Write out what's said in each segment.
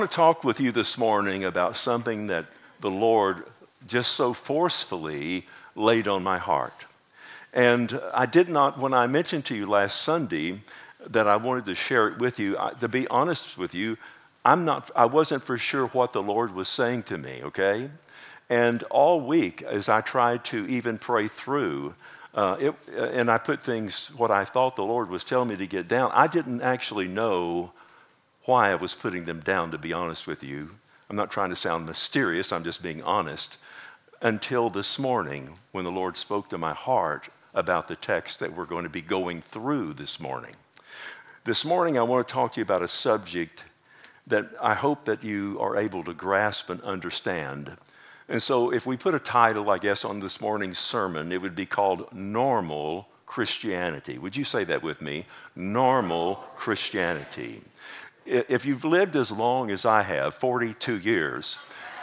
I want to talk with you this morning about something that the Lord just so forcefully laid on my heart. And I did not, when I mentioned to you last Sunday that I wanted to share it with you, to be honest with you, I wasn't for sure what the Lord was saying to me, okay? And all week, as I tried to even pray through, and I put things, what I thought the Lord was telling me to get down, I didn't actually know why I was putting them down, to be honest with you. I'm not trying to sound mysterious, I'm just being honest. Until this morning, when the Lord spoke to my heart about the text that we're going to be going through this morning. This morning, I want to talk to you about a subject that I hope that you are able to grasp and understand. And so if we put a title, I guess, on this morning's sermon, it would be called Normal Christianity. Would you say that with me? Normal Christianity. If you've lived as long as I have, 42 years,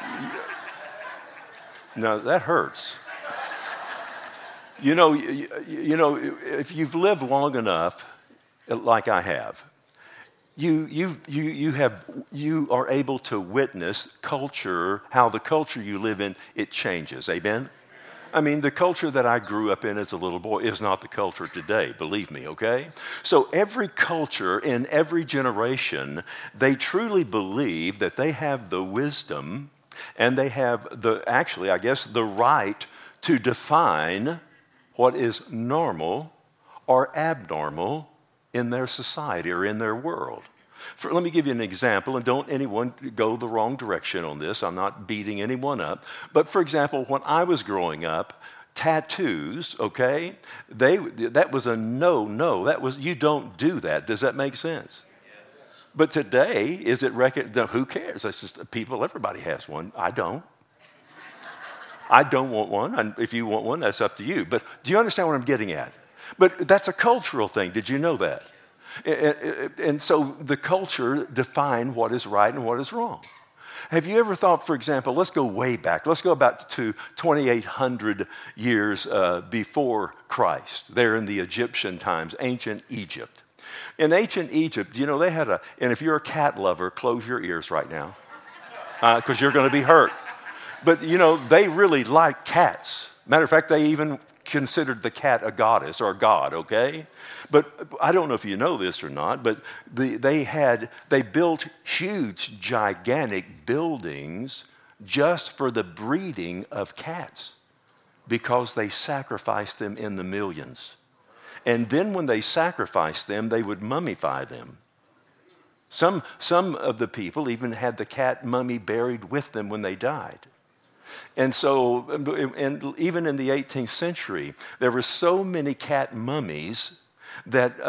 now that hurts. You know, if you've lived long enough, like I have, you are able to witness culture, how the culture you live in, it changes. Amen? I mean, the culture that I grew up in as a little boy is not the culture today, believe me, okay? So every culture in every generation, they truly believe that they have the wisdom and they have the right to define what is normal or abnormal in their society or in their world. Let me give you an example, and don't anyone go the wrong direction on this. I'm not beating anyone up. But for example, when I was growing up, tattoos, okay, that was a no. You don't do that. Does that make sense? Yes. But today, is it who cares? That's just everybody has one. I don't. I don't want one. And if you want one, that's up to you. But do you understand what I'm getting at? But that's a cultural thing. Did you know that? And so the culture defined what is right and what is wrong. Have you ever thought, for example, let's go way back. Let's go about to 2,800 years before Christ, there in the Egyptian times, ancient Egypt. In ancient Egypt, they had and if you're a cat lover, close your ears right now, because you're going to be hurt. But, they really like cats. Matter of fact, they even considered the cat a goddess or a god, okay? But I don't know if you know this or not, but they built huge, gigantic buildings just for the breeding of cats because they sacrificed them in the millions. And then when they sacrificed them, they would mummify them. Some of the people even had the cat mummy buried with them when they died. And so, and even in the 18th century, there were so many cat mummies that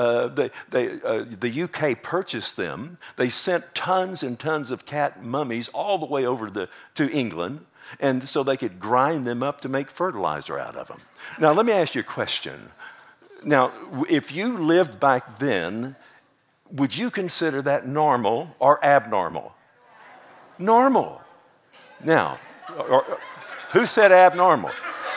the UK purchased them. They sent tons and tons of cat mummies all the way over to England, and so they could grind them up to make fertilizer out of them. Now, let me ask you a question. Now, if you lived back then, would you consider that normal or abnormal? Normal. Now, who said abnormal?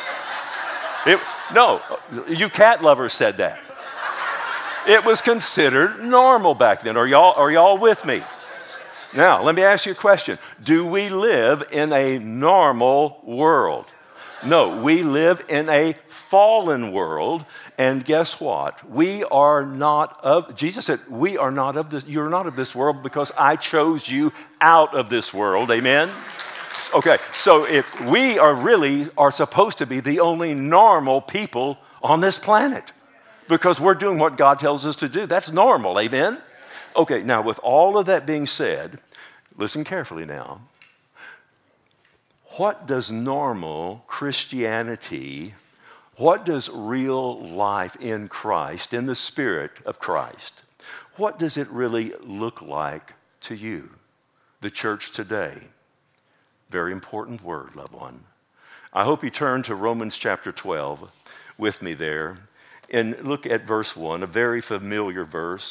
No, you cat lovers said that. It was considered normal back then. Are y'all with me? Now, let me ask you a question. Do we live in a normal world? No, we live in a fallen world, and guess what? Jesus said, we are not of this, you're not of this world because I chose you out of this world. Amen? Okay, so if we are supposed to be the only normal people on this planet because we're doing what God tells us to do. That's normal, amen? Okay, now with all of that being said, listen carefully now. What does normal Christianity, what does real life in Christ, in the Spirit of Christ, what does it really look like to you, the church today? Very important word, loved one. I hope you turn to Romans chapter 12 with me there and look at verse 1, a very familiar verse.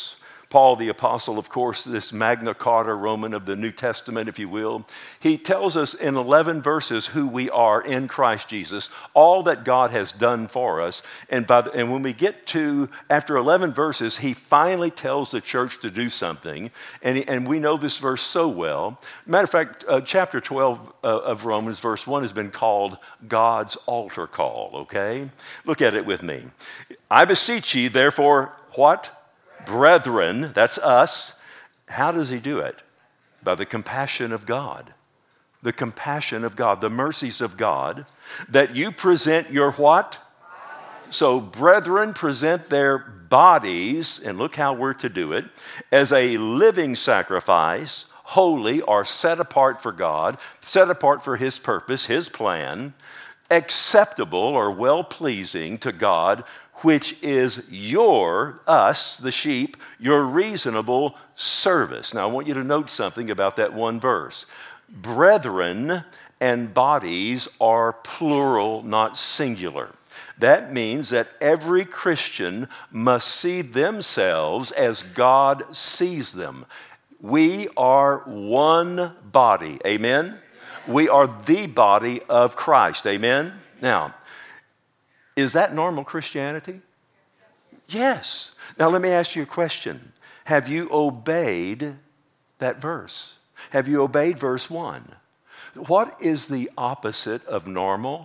Paul the Apostle, of course, this Magna Carta Roman of the New Testament, if you will, he tells us in 11 verses who we are in Christ Jesus, all that God has done for us. And when we get to, after 11 verses, he finally tells the church to do something. And we know this verse so well. Matter of fact, chapter 12 of Romans, verse 1 has been called God's altar call, okay? Look at it with me. I beseech ye, therefore, what? Brethren, that's us. How does he do it? By the compassion of God. The compassion of God, the mercies of God, that you present your what? So brethren present their bodies, and look how we're to do it, as a living sacrifice, holy or set apart for God, set apart for his purpose, his plan, acceptable or well-pleasing to God, which is us, the sheep, your reasonable service. Now, I want you to note something about that one verse. Brethren and bodies are plural, not singular. That means that every Christian must see themselves as God sees them. We are one body. Amen? We are the body of Christ. Amen? Now, is that normal Christianity? Yes. Now let me ask you a question. Have you obeyed that verse? Have you obeyed verse 1? What is the opposite of normal?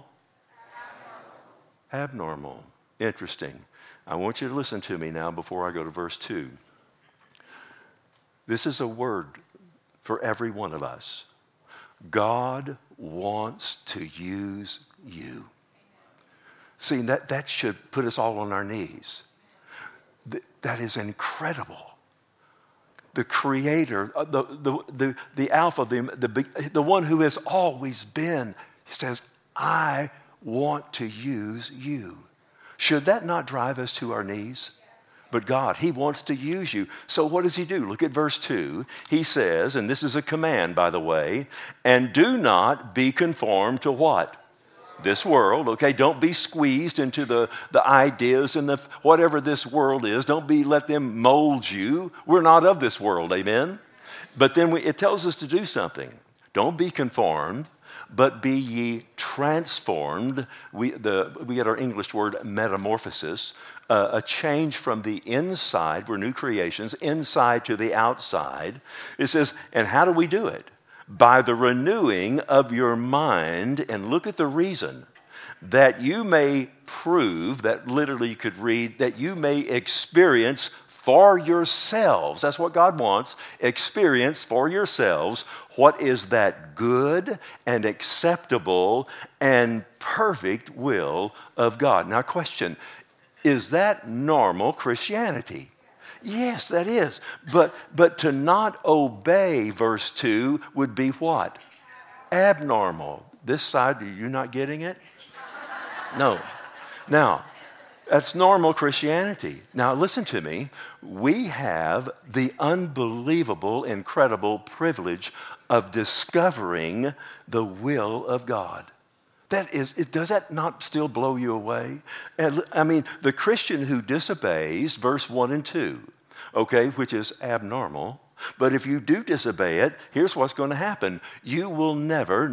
Abnormal. Interesting. I want you to listen to me now before I go to verse 2. This is a word for every one of us. God wants to use you. See, that should put us all on our knees. That is incredible. The Creator, the Alpha, the one who has always been, says, I want to use you. Should that not drive us to our knees? But God, he wants to use you. So what does he do? Look at verse 2. He says, and this is a command, by the way, and do not be conformed to what? This world, okay? Don't be squeezed into the ideas and whatever this world is. Don't let them mold you. We're not of this world, amen? But then it tells us to do something. Don't be conformed, but be ye transformed. We get our English word metamorphosis, a change from the inside. We're new creations, inside to the outside. It says, and how do we do it? By the renewing of your mind, and look at the reason, that you may prove, that literally you could read, that you may experience for yourselves, that's what God wants, experience for yourselves what is that good and acceptable and perfect will of God. Now question, is that normal Christianity? Yes, that is. But to not obey, verse 2, would be what? Abnormal. This side, are you not getting it? No. Now, that's normal Christianity. Now, listen to me. We have the unbelievable, incredible privilege of discovering the will of God. Does that not still blow you away? I mean, the Christian who disobeys, verse 1 and 2, okay, which is abnormal, but if you do disobey it, here's what's going to happen. You will never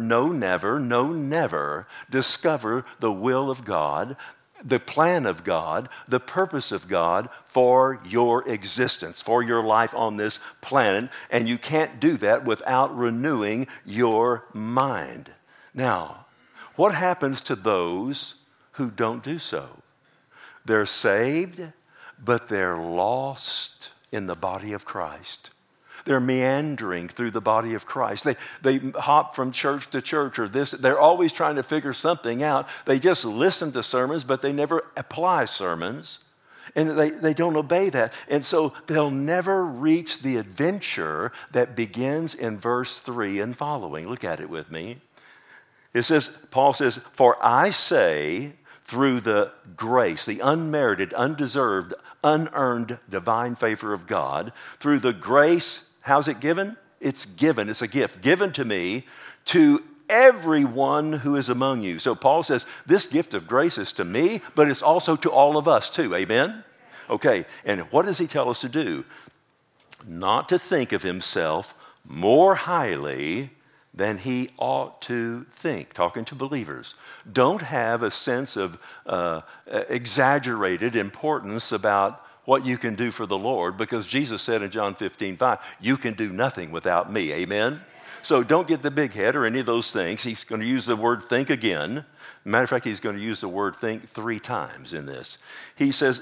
discover the will of God, the plan of God, the purpose of God for your existence, for your life on this planet, and you can't do that without renewing your mind. Now, what happens to those who don't do so? They're saved, but they're lost in the body of Christ. They're meandering through the body of Christ. They hop from church to church or this. They're always trying to figure something out. They just listen to sermons, but they never apply sermons. And they don't obey that. And so they'll never reach the adventure that begins in verse 3 and following. Look at it with me. It says, Paul says, for I say through the grace, the unmerited, undeserved, unearned divine favor of God, through the grace, how's it given? It's given, it's a gift, given to me, to everyone who is among you. So Paul says, this gift of grace is to me, but it's also to all of us too, amen? Okay, and what does he tell us to do? not to think of himself more highly than he ought to think. Talking to believers. Don't have a sense of exaggerated importance about what you can do for the Lord, because Jesus said in John 15:5, you can do nothing without me. Amen? So don't get the big head or any of those things. He's going to use the word think again. Matter of fact, he's going to use the word think 3 times in this. He says,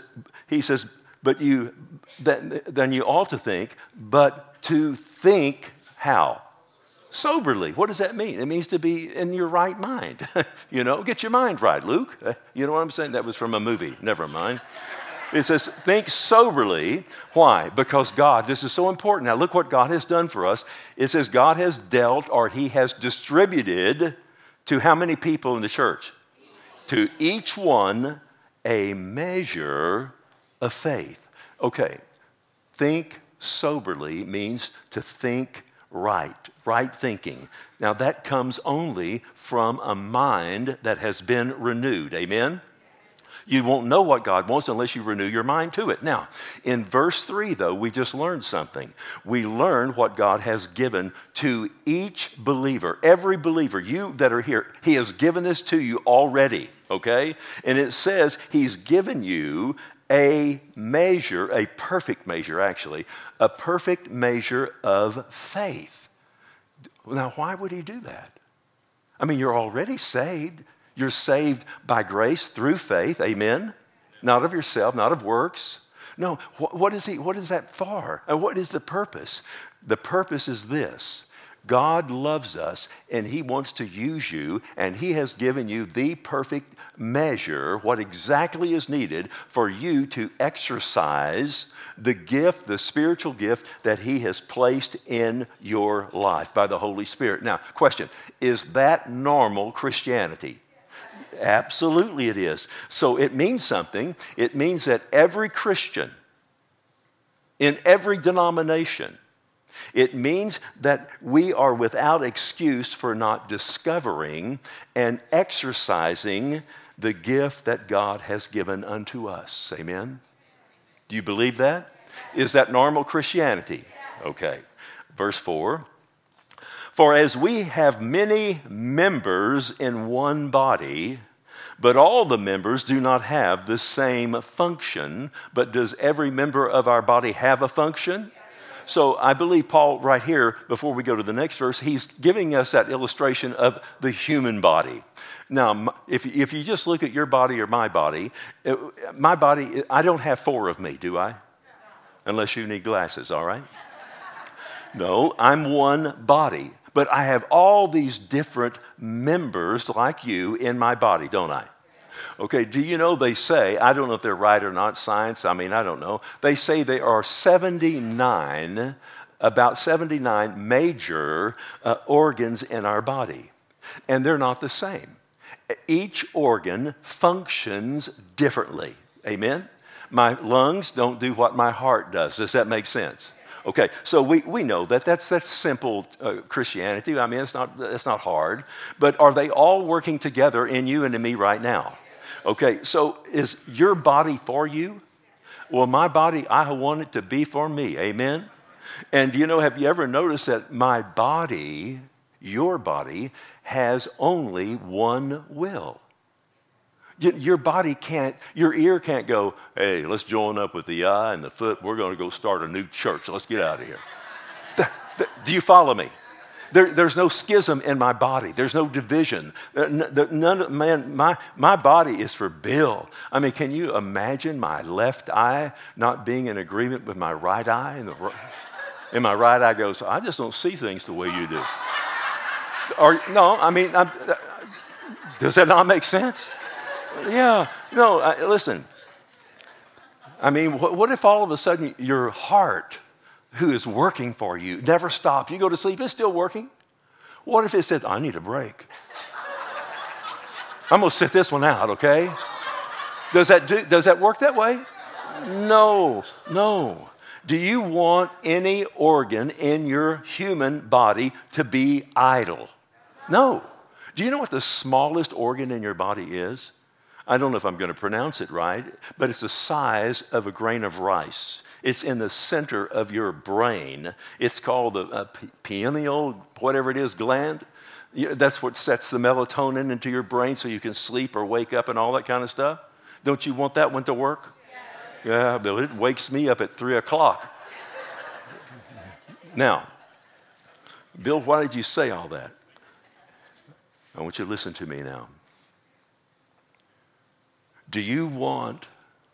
then you ought to think, but to think how? Soberly. What does that mean? It means to be in your right mind. Get your mind right, Luke. You know what I'm saying? That was from a movie. Never mind. It says, think soberly. Why? Because God, this is so important. Now look what God has done for us. It says God has dealt, or he has distributed to how many people in the church? To each one a measure of faith. Okay, think soberly means to think right thinking. Now that comes only from a mind that has been renewed. Amen? You won't know what God wants unless you renew your mind to it. Now, in verse 3, though, we just learned something. We learned what God has given to each believer. Every believer, you that are here, he has given this to you already, okay? And it says he's given you a measure, a perfect measure actually, a perfect measure of faith. Now, why would he do that? I mean, you're already saved. You're saved by grace through faith, amen? Not of yourself, not of works. No, what is that for? And what is the purpose? The purpose is this. God loves us and he wants to use you, and he has given you the perfect measure, what exactly is needed for you to exercise the gift, the spiritual gift that he has placed in your life by the Holy Spirit. Now, question, is that normal Christianity? Absolutely it is. So it means something. It means that every Christian in every denomination, it means that we are without excuse for not discovering and exercising the gift that God has given unto us. Amen? Do you believe that? Is that normal Christianity? Okay. Verse 4. For as we have many members in one body, but all the members do not have the same function, but does every member of our body have a function? So I believe Paul right here, before we go to the next verse, he's giving us that illustration of the human body. Now, if you just look at your body or my body, I don't have 4 of me, do I? Unless you need glasses, all right? No, I'm one body. But I have all these different members like you in my body, don't I? Okay, do you know they say, I don't know if they're right or not, science, I don't know. They say there are about 79 major organs in our body. And they're not the same. Each organ functions differently. Amen? My lungs don't do what my heart does. Does that make sense? Okay, so we know that that's simple Christianity. It's not hard. But are they all working together in you and in me right now? Okay, so is your body for you? Well, my body, I want it to be for me. Amen? And have you ever noticed that my body, your body, has only one will? Your body can't, your ear can't go, hey, let's join up with the eye and the foot. We're going to go start a new church. Let's get out of here. Do you follow me? There's no schism in my body. There's no division. My body is for Bill. Can you imagine my left eye not being in agreement with my right eye? And my right eye goes, I just don't see things the way you do. Does that not make sense? Yeah, no, listen. What if all of a sudden your heart, who is working for you, never stops? You go to sleep, it's still working. What if it says, I need a break? I'm going to sit this one out, okay? Does that work that way? No. Do you want any organ in your human body to be idle? No. Do you know what the smallest organ in your body is? I don't know if I'm going to pronounce it right, but it's the size of a grain of rice. It's in the center of your brain. It's called the pineal, whatever it is, gland. That's what sets the melatonin into your brain so you can sleep or wake up and all that kind of stuff. Don't you want that one to work? Yes. Yeah, but it wakes me up at 3 o'clock. Now, Bill, why did you say all that? I want you to listen to me now. Do you want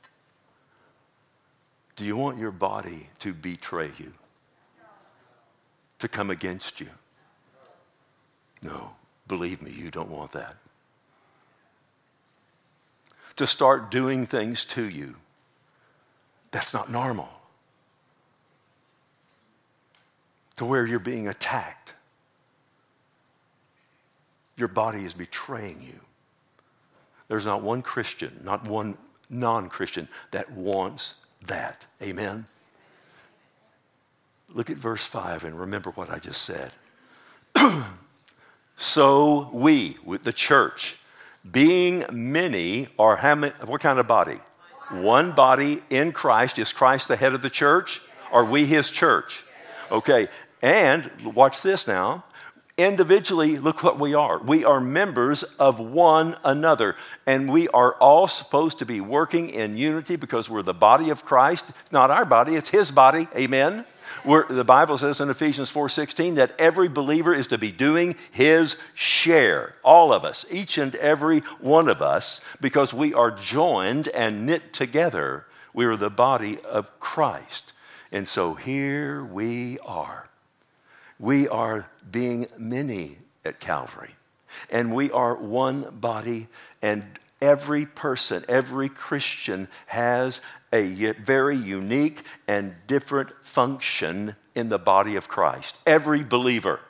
your body to betray you? To come against you? No, believe me, you don't want that. To start doing things to you. That's not normal. To where you're being attacked. Your body is betraying you. There's not one Christian, not one non-Christian that wants that. Amen? Look at verse 5 and remember what I just said. So we, with the church, being many, are how many, what kind of body? One body in Christ. Is Christ the head of the church? Are we his church? Okay, and watch this now. Individually, look what we are. We are members of one another, and we are all supposed to be working in unity because we're the body of Christ. It's not our body, it's his body. Amen? The Bible says in Ephesians 4:16 that every believer is to be doing his share. All of us, each and every one of us, because we are joined and knit together. We are the body of Christ. And so here we are. We are being many at Calvary. And we are one body, and every person, every Christian has a very unique and different function in the body of Christ. Every believer.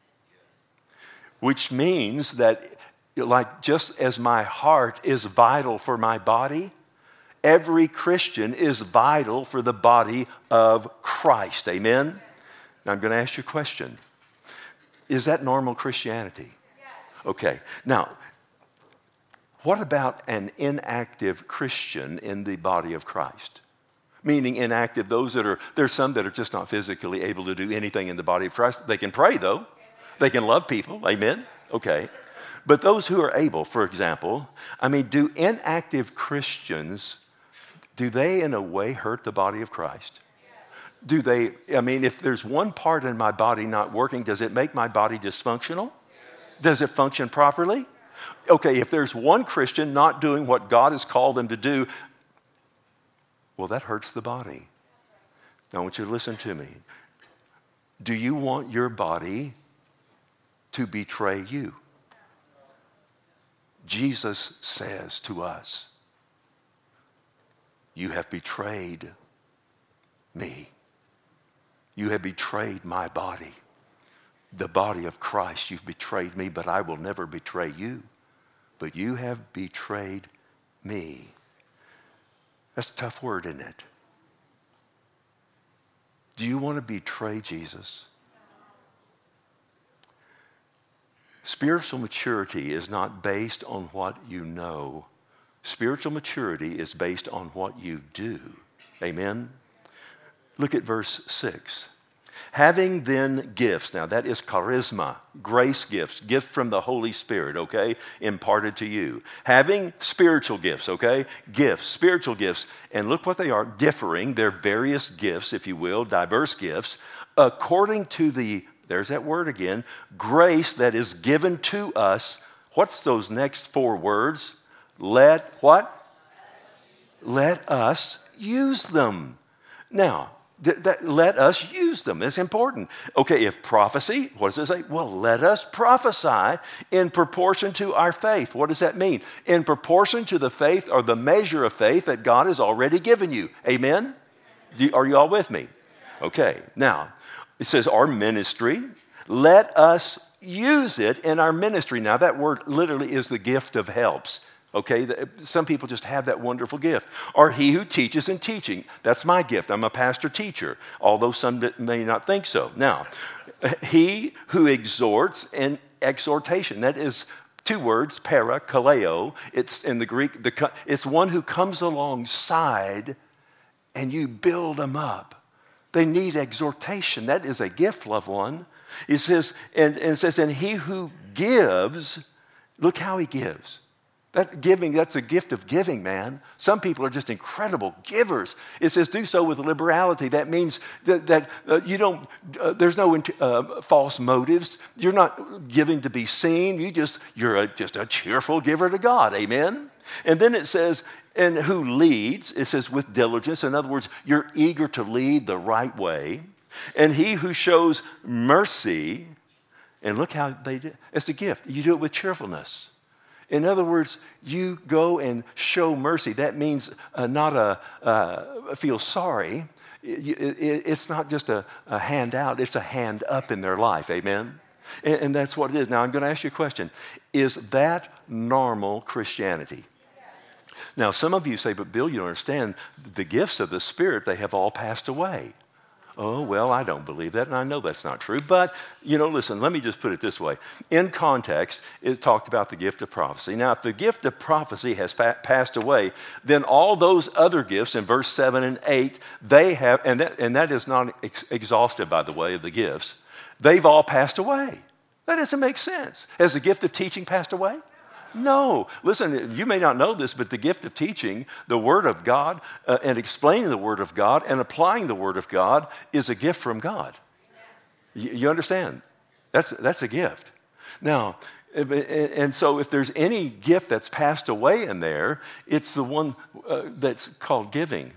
Which means that, like, just as my heart is vital for my body, every Christian is vital for the body of Christ. Amen? Now I'm going to ask you a question. Is that normal Christianity? Yes. Okay. Now, what about an inactive Christian in the body of Christ? Meaning inactive, there's some that are just not physically able to do anything in the body of Christ. They can pray though. They can love people. Amen? Okay. But those who are able, for example, do inactive Christians, do they in a way hurt the body of Christ? Do they, if there's one part in my body not working, does it make my body dysfunctional? Does it function properly? Okay, if there's one Christian not doing what God has called them to do, well, that hurts the body. Now, I want you to listen to me. Do you want your body to betray you? Jesus says to us, you have betrayed me. You have betrayed my body. The body of Christ, you've betrayed me, but I will never betray you. But you have betrayed me. That's a tough word, isn't it? Do you want to betray Jesus? Spiritual maturity is not based on what you know. Spiritual maturity is based on what you do. Amen? Look at verse 6. Having then gifts, now that is charisma, grace gifts, gift from the Holy Spirit, okay, imparted to you. Having spiritual gifts, okay, gifts, spiritual gifts, and look what they are, differing, they're various gifts, if you will, diverse gifts, according to there's that word again, grace that is given to us. What's those next 4 words? Let what? Let us use them. Now, let us use them. It's important. Okay, if prophecy, what does it say? Well, let us prophesy in proportion to our faith. What does that mean? In proportion to the faith or the measure of faith that God has already given you. Amen? Are you all with me? Okay, now, it says our ministry. Let us use it in our ministry. Now, that word literally is the gift of helps. Okay, some people just have that wonderful gift. Or he who teaches in teaching. That's my gift. I'm a pastor teacher, although some may not think so. Now, he who exhorts in exhortation. That is 2 words, para, kaleo. It's in the Greek, it's one who comes alongside and you build them up. They need exhortation. That is a gift, loved one. It says, and it says, and he who gives, look how he gives. That giving, that's a gift of giving, man. Some people are just incredible givers. It says, do so with liberality. That means that you don't, there's no false motives. You're not giving to be seen. You're just a cheerful giver to God. Amen? And then it says, and who leads, it says with diligence. In other words, you're eager to lead the right way. And he who shows mercy, and look how they do. It's a gift. You do it with cheerfulness. In other words, you go and show mercy. That means not feel sorry. It's not just a handout. It's a hand up in their life. Amen? And that's what it is. Now, I'm going to ask you a question. Is that normal Christianity? Yes. Now, some of you say, but Bill, you don't understand. The gifts of the Spirit, they have all passed away. Oh, well, I don't believe that, and I know that's not true. But, listen, let me just put it this way. In context, it talked about the gift of prophecy. Now, if the gift of prophecy has passed away, then all those other gifts in verse 7 and 8, they have, and that is not exhaustive, by the way, of the gifts, they've all passed away. That doesn't make sense. Has the gift of teaching passed away? No. Listen, you may not know this, but the gift of teaching the Word of God and explaining the Word of God and applying the Word of God is a gift from God. You understand? That's a gift. Now, and so if there's any gift that's passed away in there, it's the one that's called giving.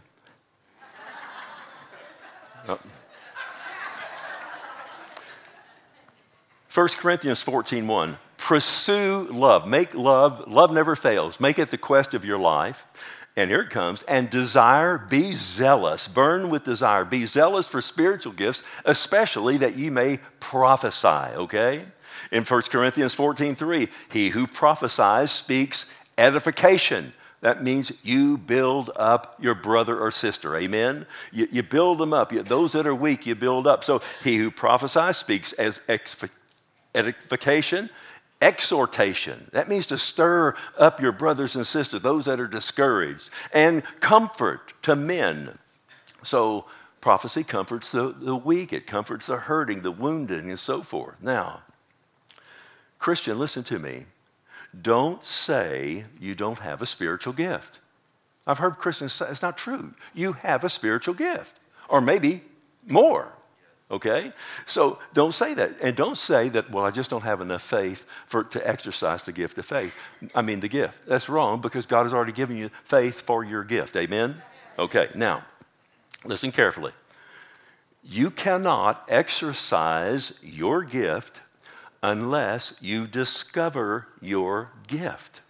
1 Corinthians 14:1. Pursue love. Make love. Love never fails. Make it the quest of your life. And here it comes. And desire, be zealous. Burn with desire. Be zealous for spiritual gifts, especially that you may prophesy, okay? In 1 Corinthians 14:3, he who prophesies speaks edification. That means you build up your brother or sister, amen? You build them up. Those that are weak, you build up. So he who prophesies speaks as edification. Exhortation, that means to stir up your brothers and sisters, those that are discouraged. And comfort to men. So prophecy comforts the weak, it comforts the hurting, the wounded, and so forth. Now, Christian, listen to me. Don't say you don't have a spiritual gift. I've heard Christians say it's not true. You have a spiritual gift, or maybe more. Okay? So don't say that. And don't say that, well, I just don't have enough faith to exercise the gift of faith. I mean, the gift. That's wrong because God has already given you faith for your gift. Amen? Okay, now, listen carefully. You cannot exercise your gift unless you discover your gift.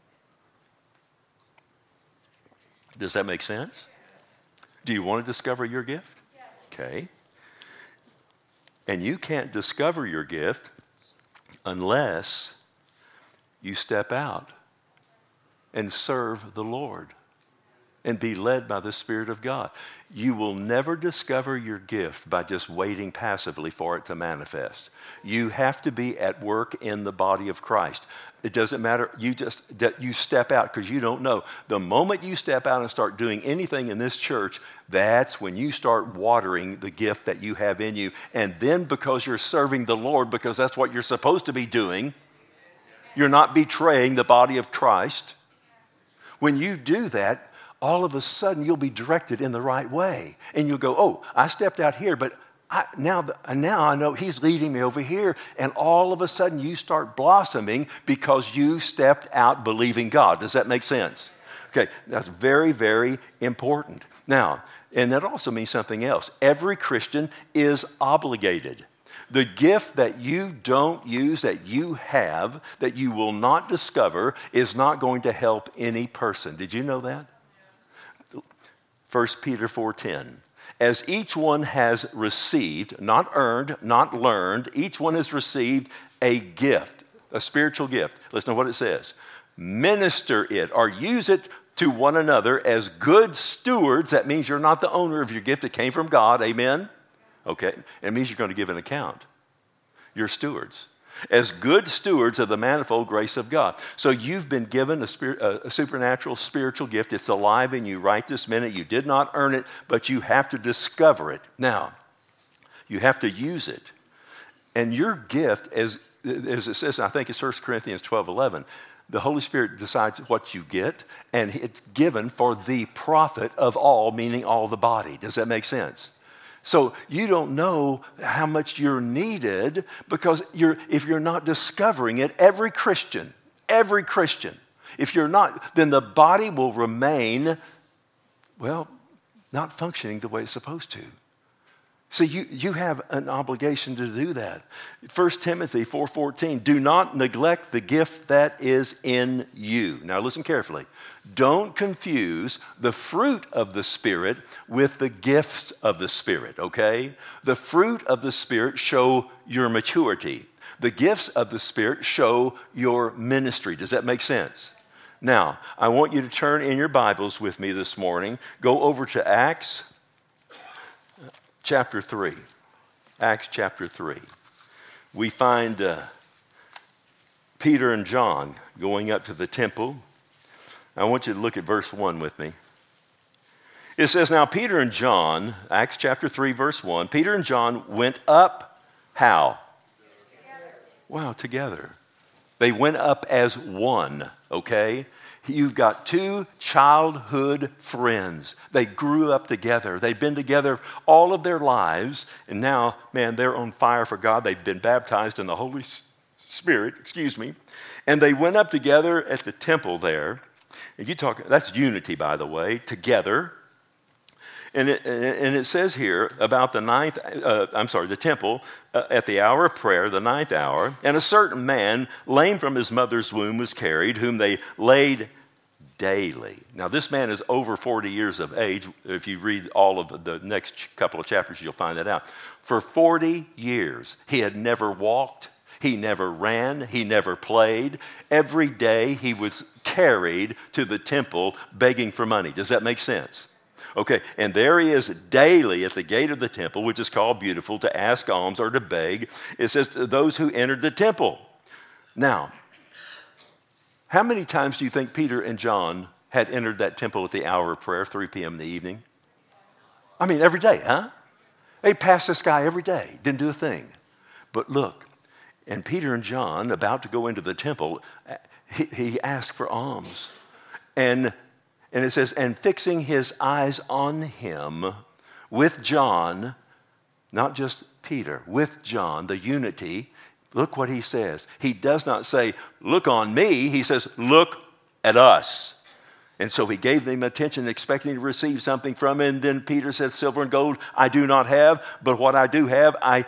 Does that make sense? Do you want to discover your gift? Yes. Okay. And you can't discover your gift unless you step out and serve the Lord and be led by the Spirit of God. You will never discover your gift by just waiting passively for it to manifest. You have to be at work in the body of Christ. It doesn't matter, you step out because you don't know. The moment you step out and start doing anything in this church, that's when you start watering the gift that you have in you. And then because you're serving the Lord, because that's what you're supposed to be doing, you're not betraying the body of Christ. When you do that, all of a sudden you'll be directed in the right way. And you'll go, oh, I stepped out here, but now I know he's leading me over here. And all of a sudden you start blossoming because you stepped out believing God. Does that make sense? Okay, that's very, very important. Now, and that also means something else. Every Christian is obligated. The gift that you don't use, that you have, that you will not discover, is not going to help any person. Did you know that? 1 Peter 4:10. As each one has received, not earned, not learned, each one has received a gift, a spiritual gift. Listen to what it says. Minister it or use it to one another as good stewards. That means you're not the owner of your gift. It came from God. Amen? Okay. It means you're going to give an account. You're stewards. as good stewards of the manifold grace of God. So you've been given a supernatural spiritual gift. It's alive in you right this minute. You did not earn it, but you have to discover it. Now, you have to use it. And your gift, as it says, I think it's 1 Corinthians 12:11, the Holy Spirit decides what you get, and it's given for the profit of all, meaning all the body. Does that make sense? So you don't know how much you're needed because if you're not discovering it, every Christian, if you're not, then the body will remain, well, not functioning the way it's supposed to. So you have an obligation to do that. 1 Timothy 4:14, do not neglect the gift that is in you. Now listen carefully. Don't confuse the fruit of the Spirit with the gifts of the Spirit, okay? The fruit of the Spirit show your maturity. The gifts of the Spirit show your ministry. Does that make sense? Now, I want you to turn in your Bibles with me this morning. Go over to Acts chapter 3. Acts chapter 3. We find Peter and John going up to the temple. I want you to look at verse 1 with me. It says, now Peter and John, Acts chapter 3, verse 1, Peter and John went up, how? Together. Wow, together. They went up as one, okay? You've got two childhood friends. They grew up together. They've been together all of their lives. And now, man, they're on fire for God. They've been baptized in the Holy Spirit, And they went up together at the temple there. And that's unity, by the way, together. And it says here about the temple at the hour of prayer, the 9th hour, and a certain man, lame from his mother's womb, was carried, whom they laid daily. Now, this man is over 40 years of age. If you read all of the next couple of chapters, you'll find that out. For 40 years, he had never walked, he never ran, he never played. Every day, he was carried to the temple begging for money. Does that make sense? Okay, and there he is daily at the gate of the temple, which is called Beautiful, to ask alms or to beg. It says to those who entered the temple. Now, how many times do you think Peter and John had entered that temple at the hour of prayer, 3 p.m. in the evening? I mean, every day, huh? They passed this guy every day, didn't do a thing. But look, and Peter and John, about to go into the temple, he asked for alms. And it says, and fixing his eyes on him with John, not just Peter, with John, the unity, look what he says. He does not say, look on me. He says, look at us. And so he gave them attention, expecting to receive something from him. And then Peter said, silver and gold I do not have, but what I do have, I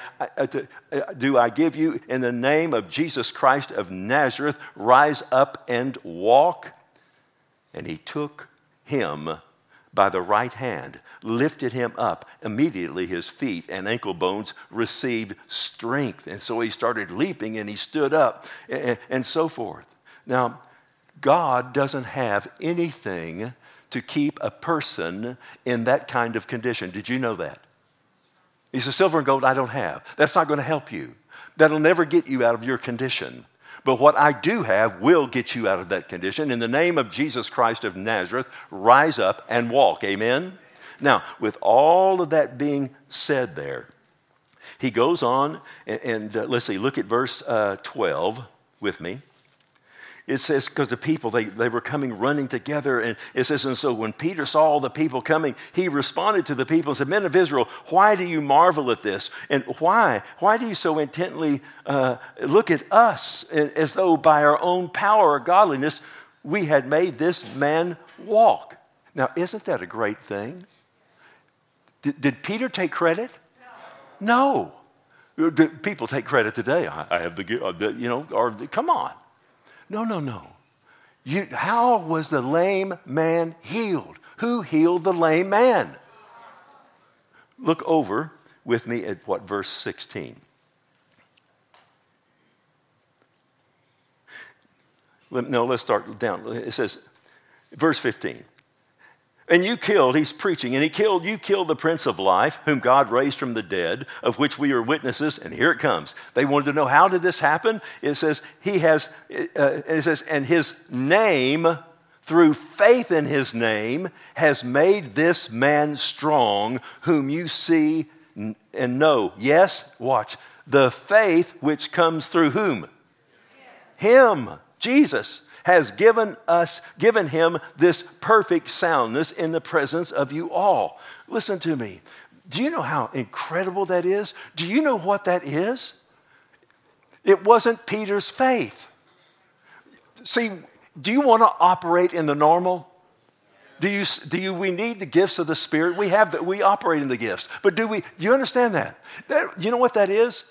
give you in the name of Jesus Christ of Nazareth. Rise up and walk. And he took him by the right hand, lifted him up. Immediately his feet and ankle bones received strength. And so he started leaping and he stood up and so forth. Now, God doesn't have anything to keep a person in that kind of condition. Did you know that? He says, silver and gold I don't have. That's not going to help you. That'll never get you out of your condition. But what I do have will get you out of that condition. In the name of Jesus Christ of Nazareth, rise up and walk. Amen? Now, with all of that being said there, he goes on, and let's see, look at verse 12 with me. It says, because the people, they were coming running together. And it says, and so when Peter saw all the people coming, he responded to the people and said, men of Israel, why do you marvel at this? And why do you so intently look at us as though by our own power or godliness we had made this man walk? Now, isn't that a great thing? Did Peter take credit? No. People take credit today. I have the come on. No. How was the lame man healed? Who healed the lame man? Look over with me at verse 16. Let's start down. It says, verse 15. And he's preaching, and you killed the Prince of Life, whom God raised from the dead, of which we are witnesses. And here it comes. They wanted to know, how did this happen? It says, and his name, through faith in his name, has made this man strong, whom you see and know. Yes, watch. The faith which comes through whom? Him, Jesus, has given him this perfect soundness in the presence of you all. Listen to me. Do you know how incredible that is? Do you know what that is? It wasn't Peter's faith. See, do you want to operate in the normal? We need the gifts of the Spirit? We operate in the gifts. But do you understand that? You know what that is?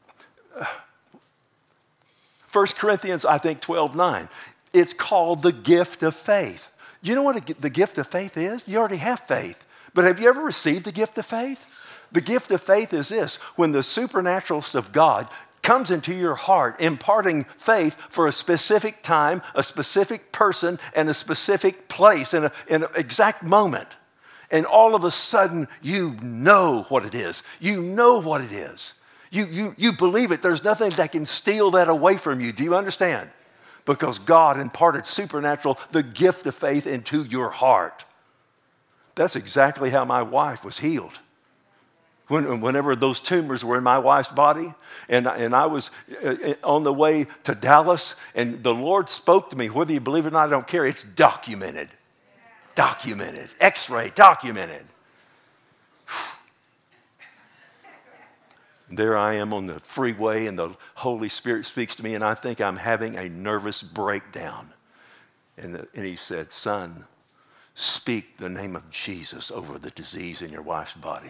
1 Corinthians, I think, 12:9. It's called the gift of faith. You know what the gift of faith is? You already have faith. But have you ever received the gift of faith? The gift of faith is this: when the supernaturalness of God comes into your heart, imparting faith for a specific time, a specific person, and a specific place in an exact moment. And all of a sudden, you know what it is. You know what it is. You believe it. There's nothing that can steal that away from you. Do you understand? Because God imparted the gift of faith into your heart. That's exactly how my wife was healed. Whenever those tumors were in my wife's body, and I was on the way to Dallas, and the Lord spoke to me, whether you believe it or not, I don't care. It's documented. Documented. X-ray, documented. There I am on the freeway, and the Holy Spirit speaks to me, and I think I'm having a nervous breakdown. And he said, "Son, speak the name of Jesus over the disease in your wife's body."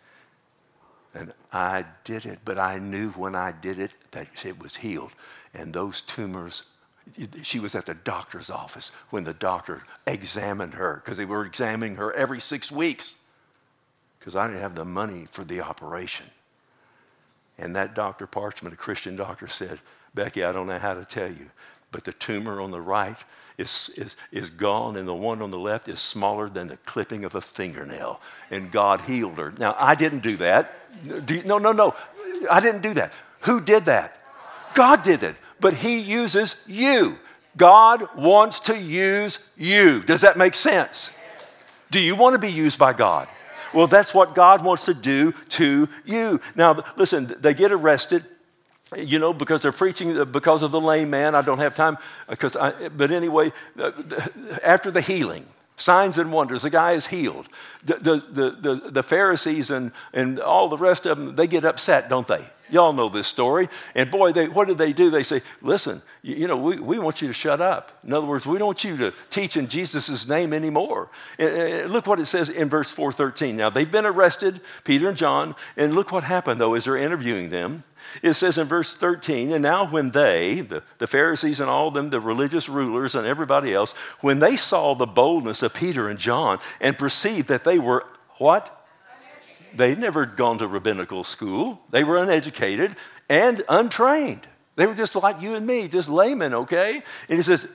And I did it, but I knew when I did it that it was healed. And those tumors, she was at the doctor's office when the doctor examined her, because they were examining her every 6 weeks, because I didn't have the money for the operation. And that Dr. Parchment, a Christian doctor, said, "Becky, I don't know how to tell you, but the tumor on the right is gone, and the one on the left is smaller than the clipping of a fingernail." And God healed her. Now, I didn't do that. No. I didn't do that. Who did that? God did it. But he uses you. God wants to use you. Does that make sense? Do you want to be used by God? Well, that's what God wants to do to you. Now, listen, they get arrested, because they're preaching because of the lame man. I don't have time, but anyway, after the healing, signs and wonders, the guy is healed. The Pharisees and all the rest of them, they get upset, don't they? Y'all know this story. And boy, what did they do? They say, "Listen, we want you to shut up. In other words, we don't want you to teach in Jesus' name anymore." And look what it says in verse 4:13. Now, they've been arrested, Peter and John, and look what happened, though, as they're interviewing them. It says in verse 13, "And now when they," the Pharisees and all of them, the religious rulers and everybody else, "when they saw the boldness of Peter and John and perceived that they were," what? They'd never gone to rabbinical school. They were uneducated and untrained. They were just like you and me, just laymen, okay? And he says,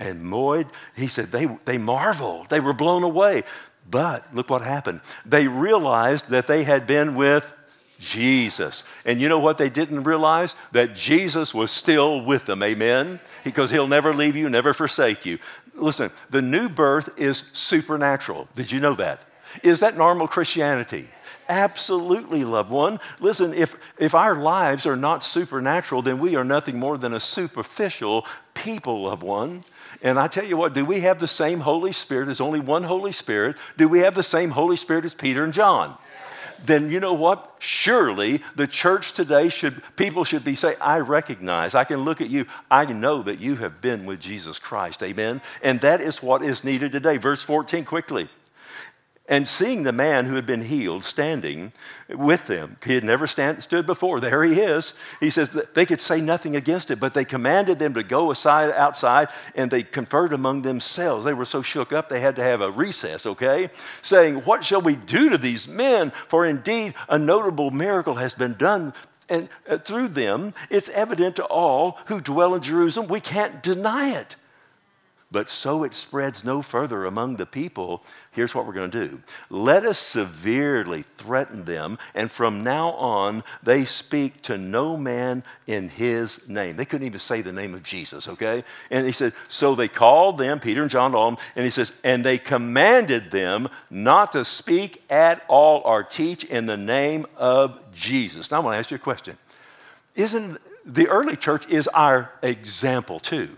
they marveled. They were blown away. But look what happened. They realized that they had been with Jesus. And you know what they didn't realize? That Jesus was still with them, amen? Because he'll never leave you, never forsake you. Listen, the new birth is supernatural. Did you know that? Is that normal Christianity? Absolutely, loved one. Listen, if our lives are not supernatural, then we are nothing more than a superficial people, loved one. And I tell you what, do we have the same Holy Spirit? There's only one Holy Spirit. Do we have the same Holy Spirit as Peter and John? Then you know what? Surely the church today people should be saying, "I recognize, I can look at you, I know that you have been with Jesus Christ," amen? And that is what is needed today. Verse 14, quickly. "And seeing the man who had been healed standing with them," he had never stood before, there he is. He says that they could say nothing against it, but they commanded them to go outside, and they conferred among themselves. They were so shook up they had to have a recess, okay? Saying, "What shall we do to these men? For indeed a notable miracle has been done, and through them it's evident to all who dwell in Jerusalem." We can't deny it. But so it spreads no further among the people, here's what we're going to do. Let us severely threaten them, and from now on they speak to no man in his name. They couldn't even say the name of Jesus, okay? And he said, so they called them, Peter and John, all of them, and he says, and they commanded them not to speak at all or teach in the name of Jesus. Now I want to ask you a question. Isn't the early church is our example too?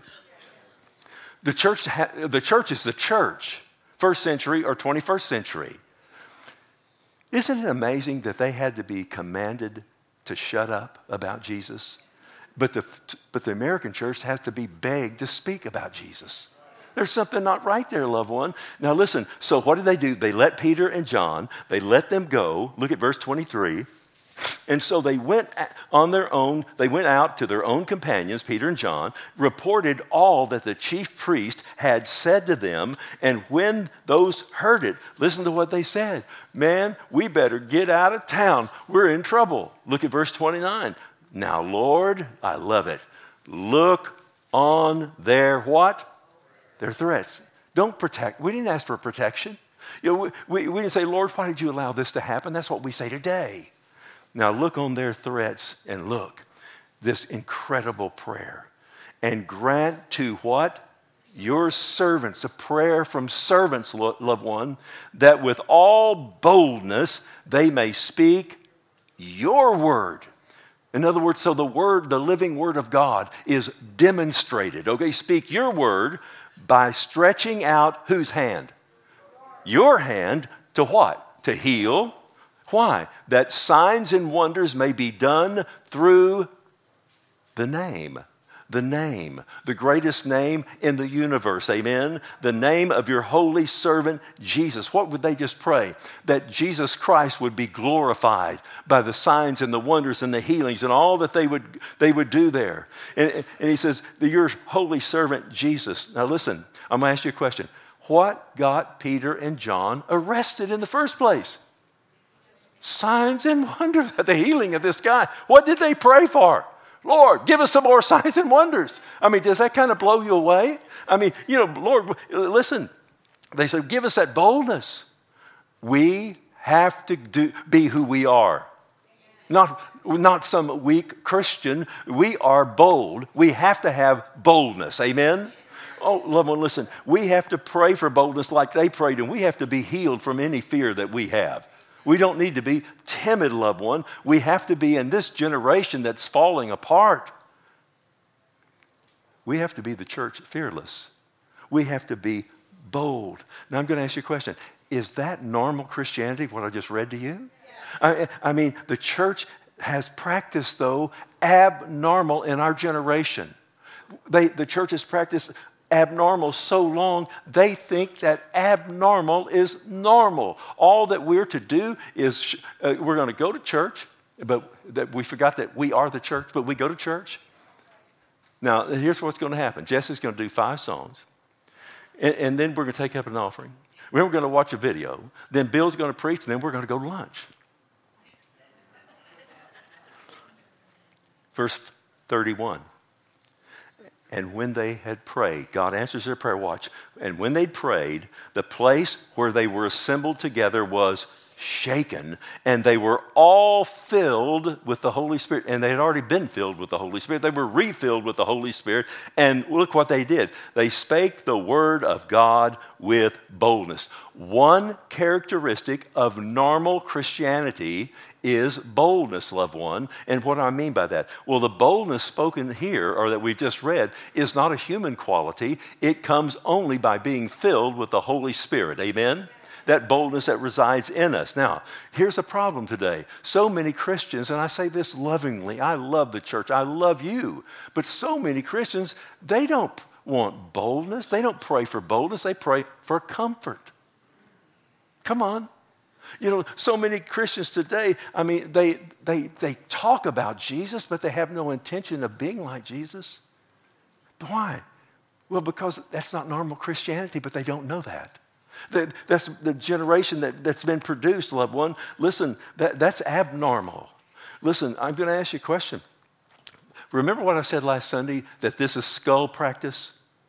The church is the church, first century or 21st century. Isn't it amazing that they had to be commanded to shut up about Jesus? But the American church has to be begged to speak about Jesus. There's something not right there, loved one. Now listen, so what did they do? They let Peter and John, they let them go. Look at verse 23. And so they went on their own, they went out to their own companions, Peter and John, reported all that the chief priest had said to them. And when those heard it, listen to what they said. Man, we better get out of town. We're in trouble. Look at verse 29. Now, Lord, I love it. Look on their what? Their threats. Don't protect. We didn't ask for protection. You know, we didn't say, Lord, why did you allow this to happen? That's what we say today. Now look on their threats and look, this incredible prayer. And grant to what? Your servants, a prayer from servants, loved one, that with all boldness they may speak your word. In other words, so the word, the living word of God is demonstrated. Okay, speak your word by stretching out whose hand? Your hand to what? To heal. Why? That signs and wonders may be done through the name, the greatest name in the universe, amen? The name of your holy servant, Jesus. What would they just pray? That Jesus Christ would be glorified by the signs and the wonders and the healings and all that they would do there. And he says, your holy servant, Jesus. Now listen, I'm going to ask you a question. What got Peter and John arrested in the first place? Signs and wonders, the healing of this guy. What did they pray for? Lord, give us some more signs and wonders. I mean, does that kind of blow you away? I mean, Lord, listen. They said, give us that boldness. We have to be who we are. Not some weak Christian. We are bold. We have to have boldness. Amen? Oh, loved one, listen. We have to pray for boldness like they prayed, and we have to be healed from any fear that we have. We don't need to be timid, loved one. We have to be in this generation that's falling apart. We have to be the church fearless. We have to be bold. Now I'm going to ask you a question. Is that normal Christianity, what I just read to you? Yes. I mean, the church has practiced, though, abnormal in our generation. The church has practiced abnormal so long, they think that abnormal is normal. All that we're to do is we're going to go to church, but that we forgot that we are the church, but we go to church. Now, here's what's going to happen. Jesse's going to do 5 songs, and then we're going to take up an offering. Then we're going to watch a video. Then Bill's going to preach, and then we're going to go to lunch. Verse 31. And when they had prayed, God answers their prayer, watch. And when they'd prayed, the place where they were assembled together was shaken, and they were all filled with the Holy Spirit. And they had already been filled with the Holy Spirit. They were refilled with the Holy Spirit. And look what they did. They spake the word of God with boldness. One characteristic of normal Christianity is boldness, loved one. And what do I mean by that? Well, the boldness spoken here, or that we've just read, is not a human quality. It comes only by being filled with the Holy Spirit. Amen? That boldness that resides in us. Now, here's a problem today. So many Christians, and I say this lovingly, I love the church, I love you, but so many Christians, they don't want boldness. They don't pray for boldness. They pray for comfort. Come on. So many Christians today, I mean, they talk about Jesus, but they have no intention of being like Jesus. Why? Well, because that's not normal Christianity, but they don't know that. That's the generation that's been produced, loved one. Listen, that's abnormal. Listen, I'm going to ask you a question. Remember what I said last Sunday, that this is skull practice?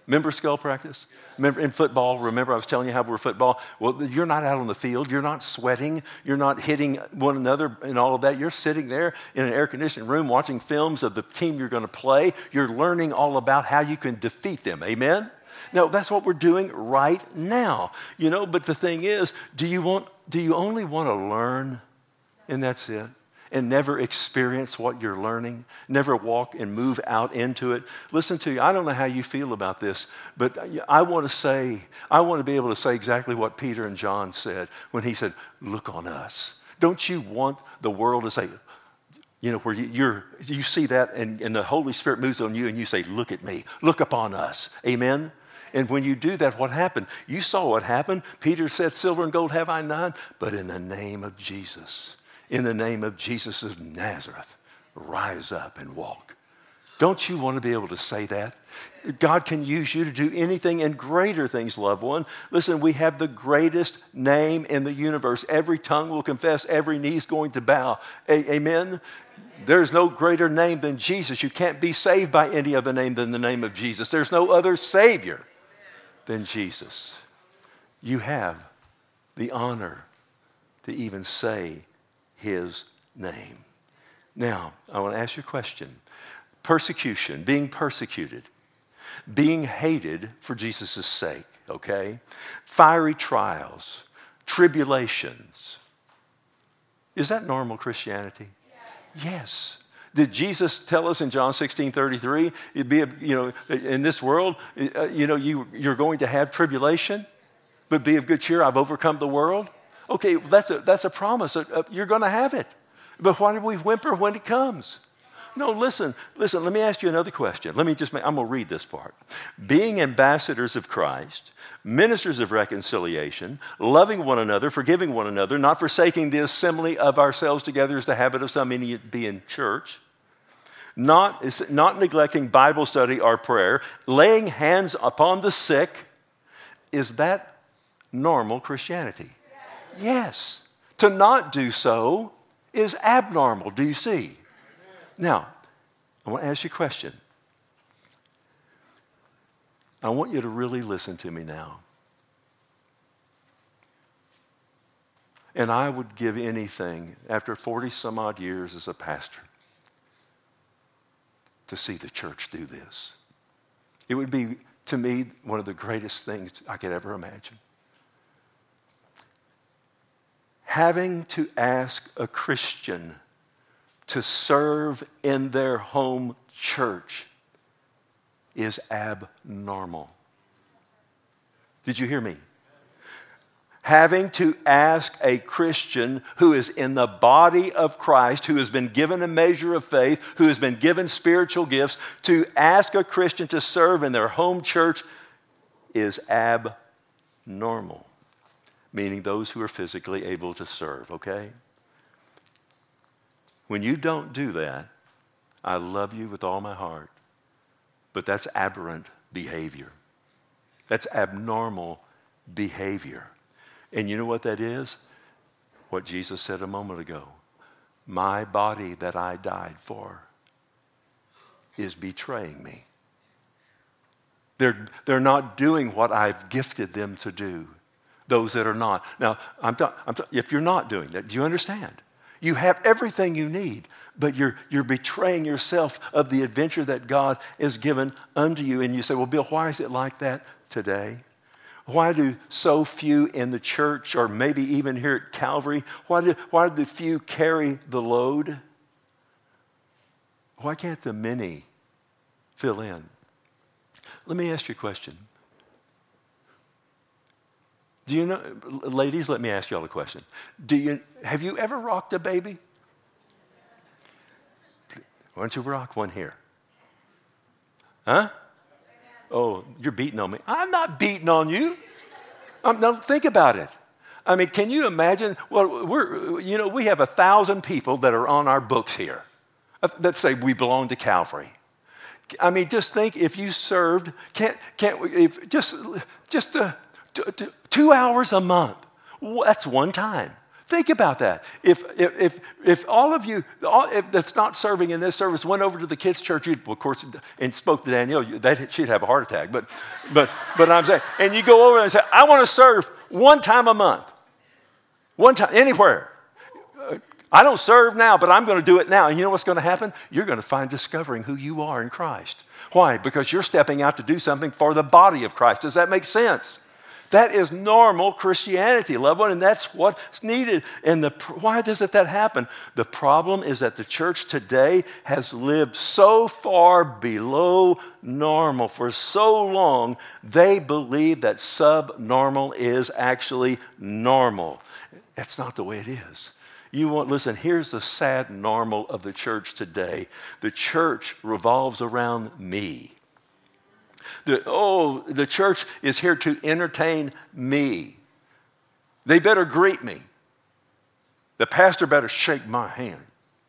Remember skull practice? Remember in football, remember I was telling you how we're football? Well, you're not out on the field. You're not sweating. You're not hitting one another and all of that. You're sitting there in an air-conditioned room watching films of the team you're going to play. You're learning all about how you can defeat them. Amen? Now, that's what we're doing right now. But the thing is, do you only want to learn and that's it? And never experience what you're learning, never walk and move out into it. Listen to you, I don't know how you feel about this, but I want to be able to say exactly what Peter and John said when he said, look on us. Don't you want the world to say, where you see that and the Holy Spirit moves on you and you say, look at me, look upon us. Amen? And when you do that, what happened? You saw what happened. Peter said, silver and gold have I none, but in the name of Jesus. In the name of Jesus of Nazareth, rise up and walk. Don't you want to be able to say that? God can use you to do anything and greater things, loved one. Listen, we have the greatest name in the universe. Every tongue will confess, every knee is going to bow. Amen? There's no greater name than Jesus. You can't be saved by any other name than the name of Jesus. There's no other Savior than Jesus. You have the honor to even say His name. Now, I want to ask you a question. Persecution, being persecuted, being hated for Jesus' sake, okay? Fiery trials, tribulations. Is that normal Christianity? Yes. Did Jesus tell us in John 16:33, in this world, you're going to have tribulation, but be of good cheer, I've overcome the world? Okay, that's a promise. You're going to have it. But why do we whimper when it comes? No, listen, let me ask you another question. I'm going to read this part. Being ambassadors of Christ, ministers of reconciliation, loving one another, forgiving one another, not forsaking the assembly of ourselves together as the habit of some many be in church, not neglecting Bible study or prayer, laying hands upon the sick. Is that normal Christianity? Yes. To not do so is abnormal. Do you see? Now, I want to ask you a question. I want you to really listen to me now. And I would give anything, after 40 some odd years as a pastor, to see the church do this. It would be, to me, one of the greatest things I could ever imagine. Having to ask a Christian to serve in their home church is abnormal. Did you hear me? Having to ask a Christian who is in the body of Christ, who has been given a measure of faith, who has been given spiritual gifts, to ask a Christian to serve in their home church is abnormal. Meaning those who are physically able to serve, okay? When you don't do that, I love you with all my heart, but that's aberrant behavior. That's abnormal behavior. And you know what that is? What Jesus said a moment ago. My body that I died for is betraying me. They're not doing what I've gifted them to do. Those that are not. Now, if you're not doing that, do you understand? You have everything you need, but you're betraying yourself of the adventure that God has given unto you. And you say, well, Bill, why is it like that today? Why do so few in the church, or maybe even here at Calvary, why do the few carry the load? Why can't the many fill in? Let me ask you a question. Do you know, ladies, let me ask you all a question. Have you ever rocked a baby? Why don't you rock one here? Huh? Oh, you're beating on me. I'm not beating on you. Don't think about it. I mean, can you imagine? Well, we have 1,000 people that are on our books here that say we belong to Calvary. I mean, just think if you served, just 2 hours a month. That's one time. Think about that. If all of you, if that's not serving in this service, went over to the kids' church, of course, and spoke to Danielle, she'd have a heart attack. But I'm saying, and you go over and say, I want to serve one time a month, one time anywhere. I don't serve now, but I'm going to do it now. And you know what's going to happen? You're going to find discovering who you are in Christ. Why? Because you're stepping out to do something for the body of Christ. Does that make sense? That is normal Christianity, loved one, and that's what's needed. And why does that happen? The problem is that the church today has lived so far below normal for so long, they believe that subnormal is actually normal. That's not the way it is. Listen, here's the sad normal of the church today. The church revolves around me. The church is here to entertain me. They better greet me. The pastor better shake my hand.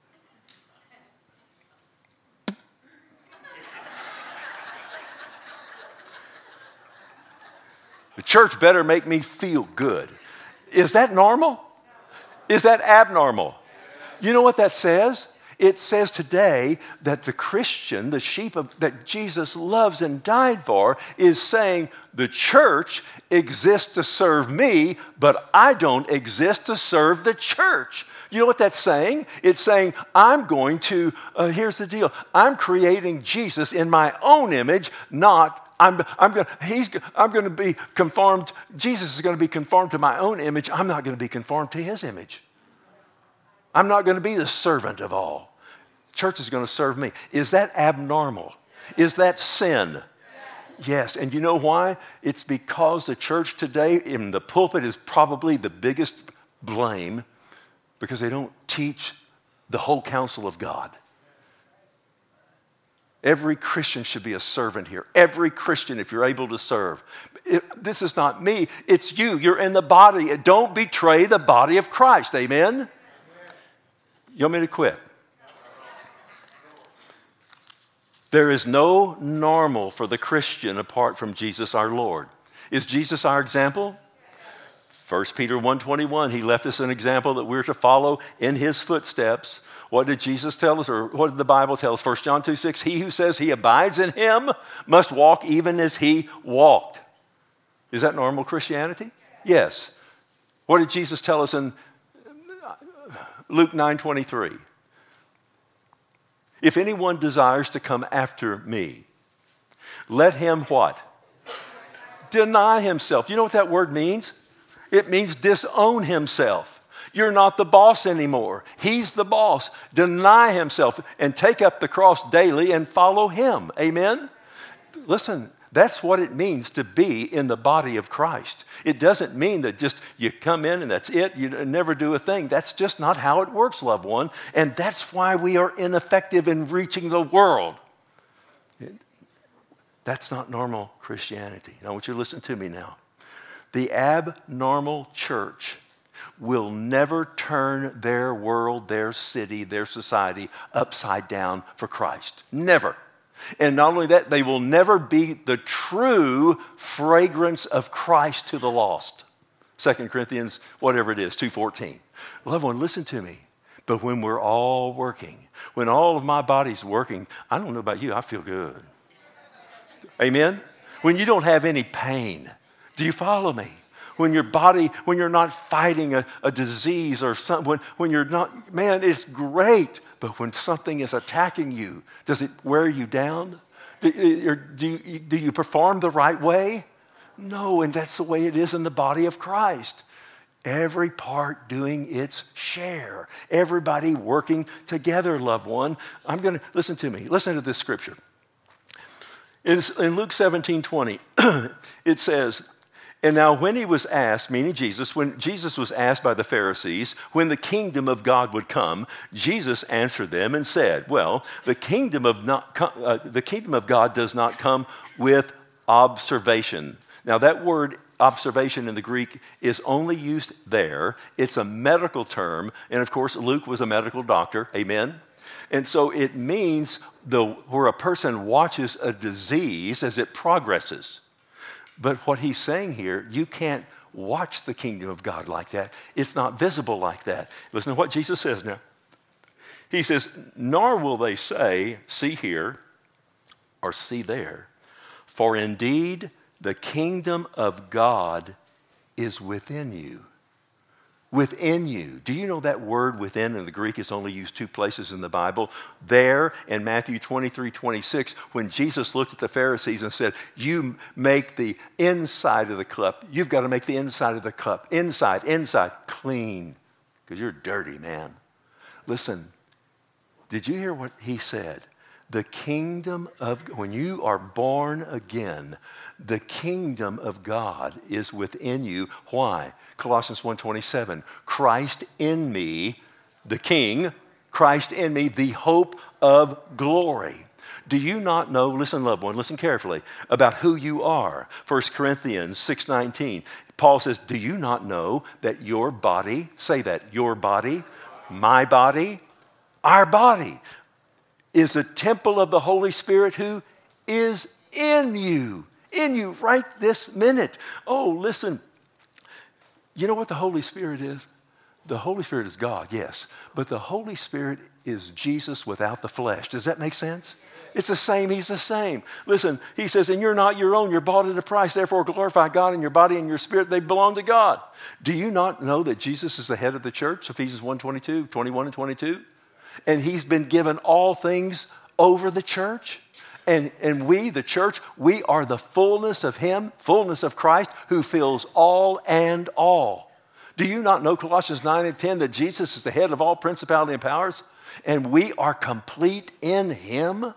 The church better make me feel good. Is that normal? Is that abnormal? You know what that says? It says today that the Christian, the sheep that Jesus loves and died for, is saying the church exists to serve me, but I don't exist to serve the church. You know what that's saying? It's saying I'm going to, here's the deal, I'm creating Jesus in my own image, not I'm going to be conformed, Jesus is going to be conformed to my own image. I'm not going to be conformed to his image. I'm not going to be the servant of all. Church is going to serve me. Is that abnormal? Is that sin? Yes. And you know why? It's because the church today in the pulpit is probably the biggest blame because they don't teach the whole counsel of God. Every Christian should be a servant here. Every Christian, if you're able to serve. This is not me. It's you. You're in the body. Don't betray the body of Christ. Amen? You want me to quit? There is no normal for the Christian apart from Jesus our Lord. Is Jesus our example? 1 Peter 1:21, he left us an example that we're to follow in his footsteps. What did Jesus tell us, or what did the Bible tell us? 1 John 2:6, he who says he abides in him must walk even as he walked. Is that normal Christianity? Yes. What did Jesus tell us in Luke 9:23? If anyone desires to come after me, let him what? Deny himself. You know what that word means? It means disown himself. You're not the boss anymore. He's the boss. Deny himself and take up the cross daily and follow him. Amen? Listen, that's what it means to be in the body of Christ. It doesn't mean that just you come in and that's it. You never do a thing. That's just not how it works, loved one. And that's why we are ineffective in reaching the world. That's not normal Christianity. I want you to listen to me now. The abnormal church will never turn their world, their city, their society upside down for Christ. Never. And not only that, they will never be the true fragrance of Christ to the lost. 2 Corinthians, whatever it is, 2:14. Loved one, listen to me. But when we're all working, when all of my body's working, I don't know about you, I feel good. Amen? When you don't have any pain. Do you follow me? When your body, when you're not fighting a disease or something, when you're not, man, it's great. But when something is attacking you, does it wear you down? Do you perform the right way? No, and that's the way it is in the body of Christ. Every part doing its share. Everybody working together, loved one. Listen to me. Listen to this scripture. In Luke 17:20, it says, and now when he was asked, meaning Jesus, when Jesus was asked by the Pharisees when the kingdom of God would come, Jesus answered them and said, well, the kingdom of God does not come with observation. Now that word observation in the Greek is only used there. It's a medical term. And of course, Luke was a medical doctor. Amen. And so it means where a person watches a disease as it progresses. But what he's saying here, you can't watch the kingdom of God like that. It's not visible like that. Listen to what Jesus says now. He says, nor will they say, see here, or see there. For indeed, the kingdom of God is within you. Within you. Do you know that word within in the Greek is only used 2 places in the Bible? There in Matthew 23:26, when Jesus looked at the Pharisees and said, you make the inside of the cup. You've got to make the inside of the cup. Inside, clean. Because you're dirty, man. Listen, did you hear what he said? The kingdom of, when you are born again, the kingdom of God is within you. Why? Colossians 1:27, Christ in me, the King, Christ in me, the hope of glory. Do you not know, listen loved one, listen carefully, about who you are? 1 Corinthians 6:19, Paul says, do you not know that your body, say that, your body, my body, our body, is a temple of the Holy Spirit who is in you right this minute. Oh, listen, you know what the Holy Spirit is? The Holy Spirit is God, yes, but the Holy Spirit is Jesus without the flesh. Does that make sense? It's the same, he's the same. Listen, he says, and you're not your own, you're bought at a price, therefore glorify God in your body and your spirit, they belong to God. Do you not know that Jesus is the head of the church? Ephesians 1:22, 21 and 22. And he's been given all things over the church. And we, the church, we are the fullness of him, fullness of Christ, who fills all and all. Do you not know Colossians 9 and 10 that Jesus is the head of all principality and powers? And we are complete in him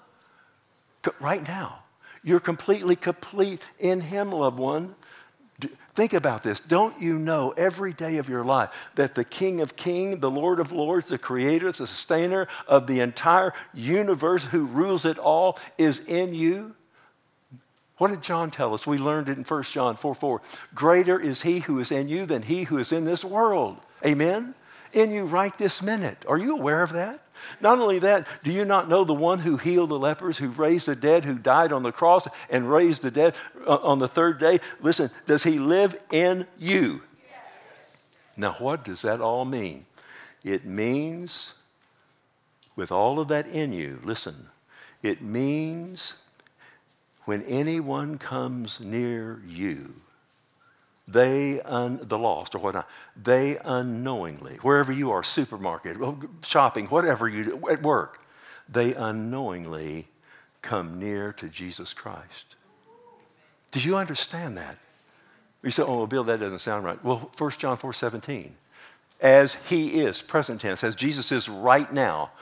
right now. You're completely complete in him, loved one. Think about this. Don't you know every day of your life that the King of Kings, the Lord of Lords, the Creator, the Sustainer of the entire universe who rules it all is in you? What did John tell us? We learned it in 1 John 4:4. Greater is he who is in you than he who is in this world. Amen? In you right this minute. Are you aware of that? Not only that, do you not know the one who healed the lepers, who raised the dead, who died on the cross and raised the dead on the third day? Listen, does he live in you? Yes. Now, what does that all mean? It means, with all of that in you, listen, it means when anyone comes near you, the lost or whatnot, they unknowingly, wherever you are, supermarket, shopping, whatever you do, at work, they unknowingly come near to Jesus Christ. Do you understand that? You say, oh, well, Bill, that doesn't sound right. Well, 1 John 4:17, as he is, present tense, as Jesus is right now,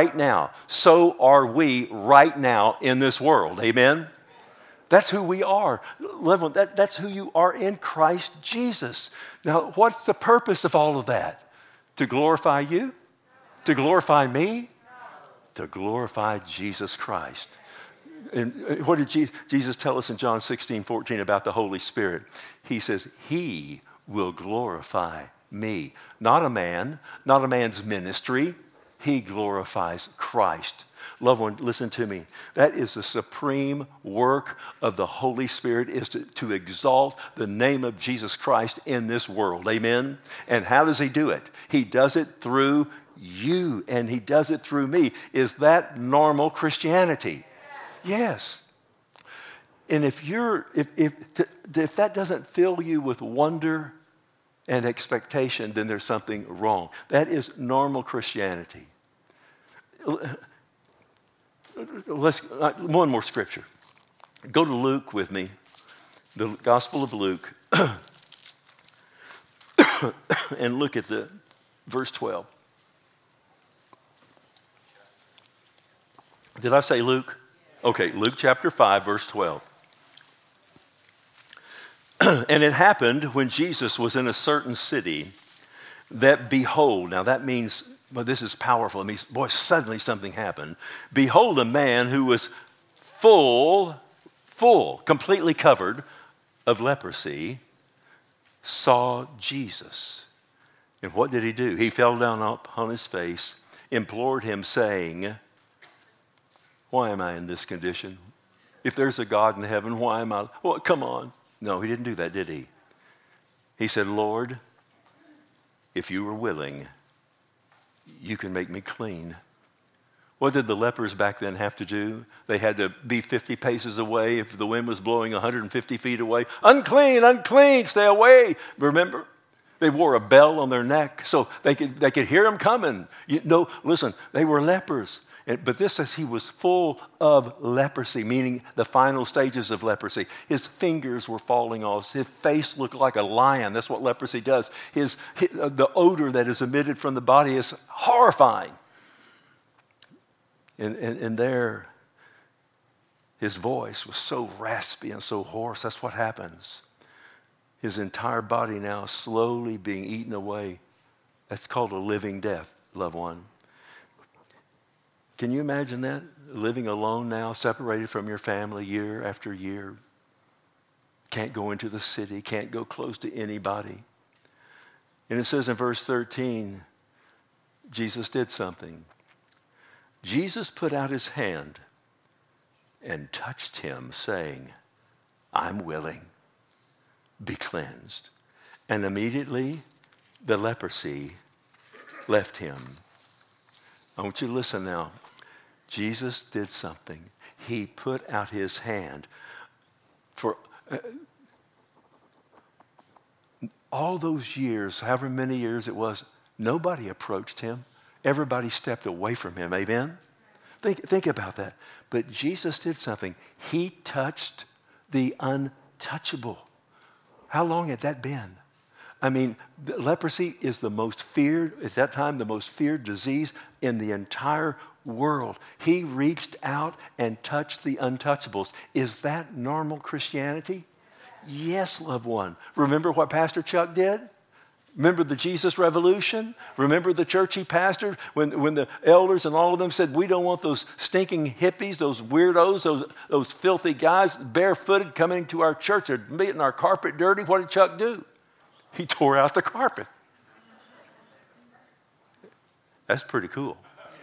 so are we right now in this world. Amen? That's who we are. That's who you are in Christ Jesus. Now, what's the purpose of all of that? To glorify you? To glorify me? To glorify Jesus Christ. And what did Jesus tell us in John 16:14 about the Holy Spirit? He says, he will glorify me. Not a man, not a man's ministry. He glorifies Christ. Loved one, listen to me. That is the supreme work of the Holy Spirit, is to exalt the name of Jesus Christ in this world. Amen? And how does he do it? He does it through you, and he does it through me. Is that normal Christianity? Yes. And if that doesn't fill you with wonder and expectation, then there's something wrong. That is normal Christianity. One more scripture. Go to Luke with me, the Gospel of Luke, and look at the verse 12. Did I say Luke? Okay, Luke chapter 5, verse 12. And it happened when Jesus was in a certain city that behold, now that means, well, this is powerful. It means, boy, suddenly something happened. Behold, a man who was full, completely covered of leprosy, saw Jesus. And what did he do? He fell down upon his face, implored him, saying, why am I in this condition? If there's a God in heaven, why am I? Well, come on. No, he didn't do that, did he? He said, Lord, if you were willing, you can make me clean. What did the lepers back then have to do? They had to be 50 paces away if the wind was blowing 150 feet away. Unclean, unclean, stay away. Remember? They wore a bell on their neck so they could hear him coming. Listen, they were lepers. But this says he was full of leprosy, meaning the final stages of leprosy. His fingers were falling off. His face looked like a lion. That's what leprosy does. The odor that is emitted from the body is horrifying. And there, his voice was so raspy and so hoarse. That's what happens. His entire body now slowly being eaten away. That's called a living death, loved one. Can you imagine that? Living alone now, separated from your family year after year. Can't go into the city, can't go close to anybody. And it says in verse 13, Jesus did something. Jesus put out his hand and touched him, saying, I'm willing, be cleansed. And immediately the leprosy left him. I want you to listen now. Jesus did something. He put out his hand. For all those years, however many years it was, nobody approached him. Everybody stepped away from him. Amen? Think about that. But Jesus did something. He touched the untouchable. How long had that been? I mean, leprosy is the most feared, at that time, the most feared disease in the entire world. He reached out and touched the untouchables. Is that normal Christianity? Yes, loved one. Remember what Pastor Chuck did? Remember the Jesus Revolution? Remember the church he pastored when the elders and all of them said, we don't want those stinking hippies, those weirdos, those filthy guys barefooted coming to our church. They're getting our carpet dirty. What did Chuck do? He tore out the carpet. That's pretty cool.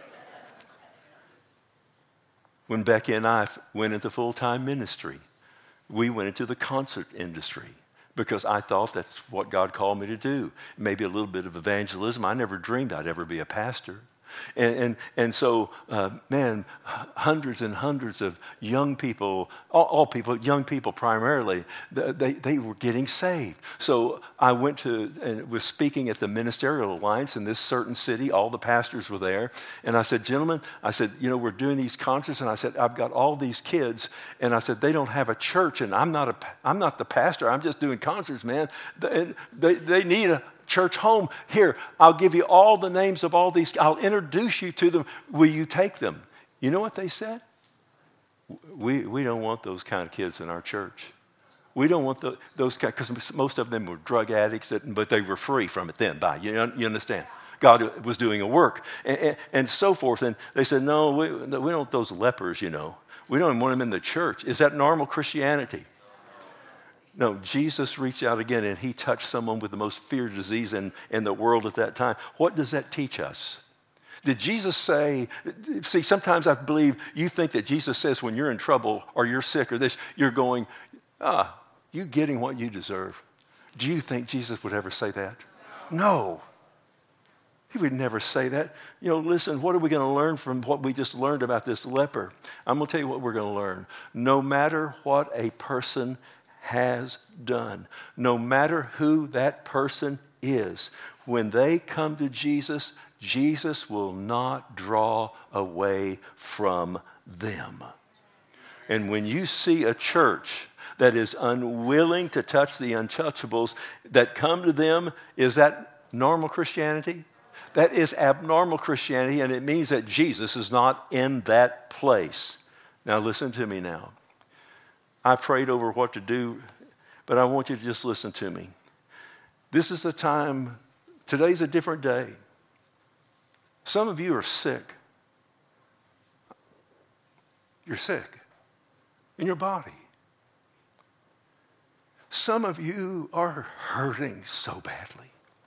When Becky and I went into full-time ministry, we went into the concert industry because I thought that's what God called me to do. Maybe a little bit of evangelism. I never dreamed I'd ever be a pastor. And so, hundreds and hundreds of young people, all people, young people primarily, they were getting saved. So I went to and was speaking at the Ministerial Alliance in this certain city. All the pastors were there. And I said, gentlemen, we're doing these concerts. And I said, I've got all these kids. And I said, they don't have a church. And I'm not the pastor. I'm just doing concerts, man. They need a church home. Here, I'll give you all the names of all these. I'll introduce you to them. Will you take them? You know what they said? We don't want those kind of kids in our church. We don't want those kind, because most of them were drug addicts, but they were free from it then. You understand? God was doing a work and so forth. And they said, no, we don't want those lepers, We don't even want them in the church. Is that normal Christianity? No, Jesus reached out again and he touched someone with the most feared disease in the world at that time. What does that teach us? Did Jesus say, see, sometimes I believe you think that Jesus says when you're in trouble or you're sick or this, you're going, you getting what you deserve. Do you think Jesus would ever say that? No. He would never say that. Listen, what are we going to learn from what we just learned about this leper? I'm going to tell you what we're going to learn. No matter what a person has done, no matter who that person is, when they come to Jesus, Jesus will not draw away from them. And when you see a church that is unwilling to touch the untouchables that come to them, is that normal Christianity? That is abnormal Christianity, and it means that Jesus is not in that place. Now listen to me now. I prayed over what to do, but I want you to just listen to me. This is a time, today's a different day. Some of you are sick. You're sick in your body. Some of you are hurting so badly.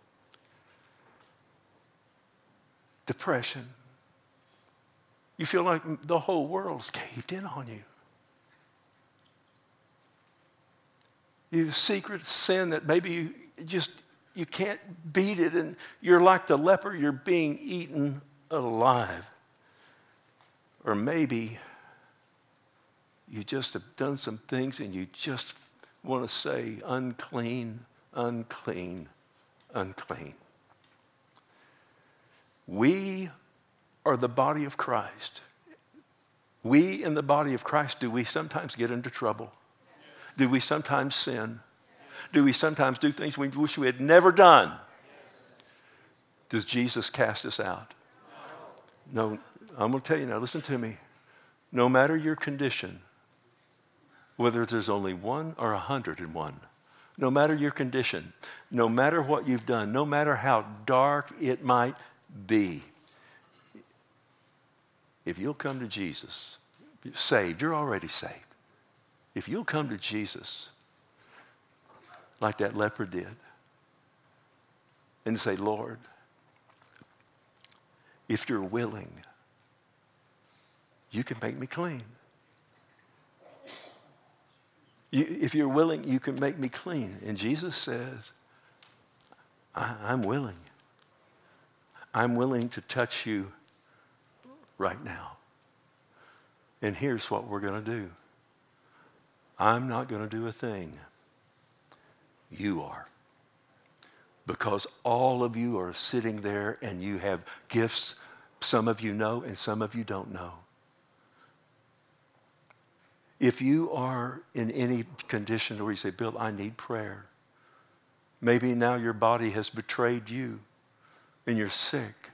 Depression. You feel like the whole world's caved in on you. You have secret sin that maybe you can't beat it, and you're like the leper, you're being eaten alive. Or maybe you just have done some things and you just want to say, unclean, unclean, unclean. We are the body of Christ. We in the body of Christ, do we sometimes get into trouble? Do we sometimes sin? Do we sometimes do things we wish we had never done? Does Jesus cast us out? No. I'm going to tell you now, listen to me. No matter your condition, whether there's only 1 or 101, no matter your condition, no matter what you've done, no matter how dark it might be, if you'll come to Jesus, saved, you're already saved. If you'll come to Jesus like that leper did and say, Lord, if you're willing, you can make me clean. If you're willing, you can make me clean. And Jesus says, I'm willing. I'm willing to touch you right now. And here's what we're going to do. I'm not going to do a thing. You are. Because all of you are sitting there and you have gifts. Some of you know and some of you don't know. If you are in any condition where you say, Bill, I need prayer. Maybe now your body has betrayed you and you're sick.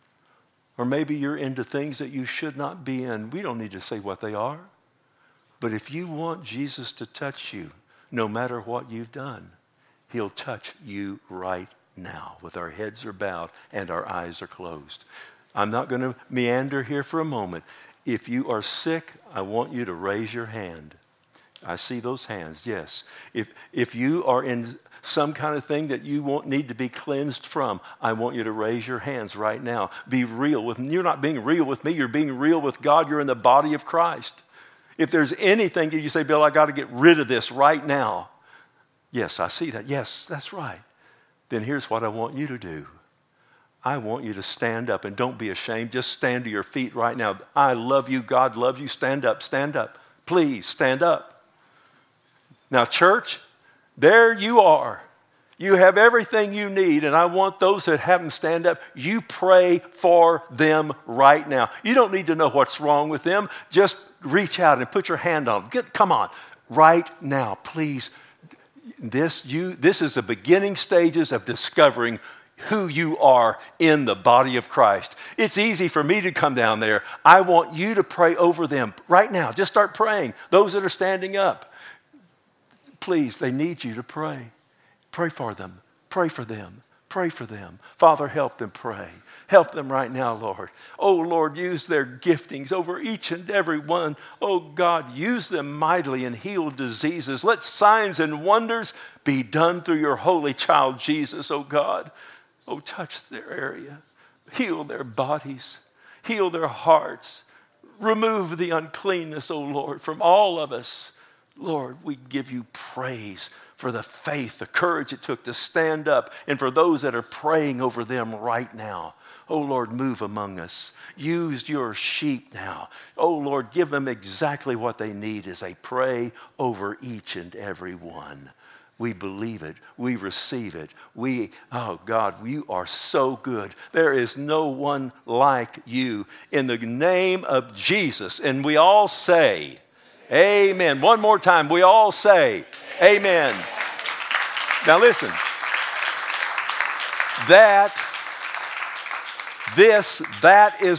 Or maybe you're into things that you should not be in. We don't need to say what they are. But if you want Jesus to touch you, no matter what you've done, he'll touch you right now with our heads are bowed and our eyes are closed. I'm not going to meander here for a moment. If you are sick, I want you to raise your hand. I see those hands, yes. If you are in some kind of thing that you need to be cleansed from, I want you to raise your hands right now. Be real with me. You're not being real with me. You're being real with God. You're in the body of Christ. If there's anything that you say, Bill, I got to get rid of this right now. Yes, I see that. Yes, that's right. Then here's what I want you to do. I want you to stand up, and don't be ashamed. Just stand to your feet right now. I love you. God loves you. Stand up. Stand up. Please stand up. Now, church, there you are. You have everything you need, and I want those that haven't stand up, you pray for them right now. You don't need to know what's wrong with them. Just reach out and put your hand on them. Come on. Right now, please. This is the beginning stages of discovering who you are in the body of Christ. It's easy for me to come down there. I want you to pray over them right now. Just start praying. Those that are standing up, please, they need you to pray. Pray for them. Pray for them. Pray for them. Father, help them pray. Help them right now, Lord. Oh, Lord, use their giftings over each and every one. Oh, God, use them mightily and heal diseases. Let signs and wonders be done through your holy child, Jesus, oh, God. Oh, touch their area. Heal their bodies. Heal their hearts. Remove the uncleanness, oh, Lord, from all of us. Lord, we give you praise for the faith, the courage it took to stand up, and for those that are praying over them right now. Oh, Lord, move among us. Use your sheep now. Oh, Lord, give them exactly what they need as they pray over each and every one. We believe it. We receive it. Oh, God, you are so good. There is no one like you. In the name of Jesus. And we all say, amen. One more time. We all say, amen. Now listen. That is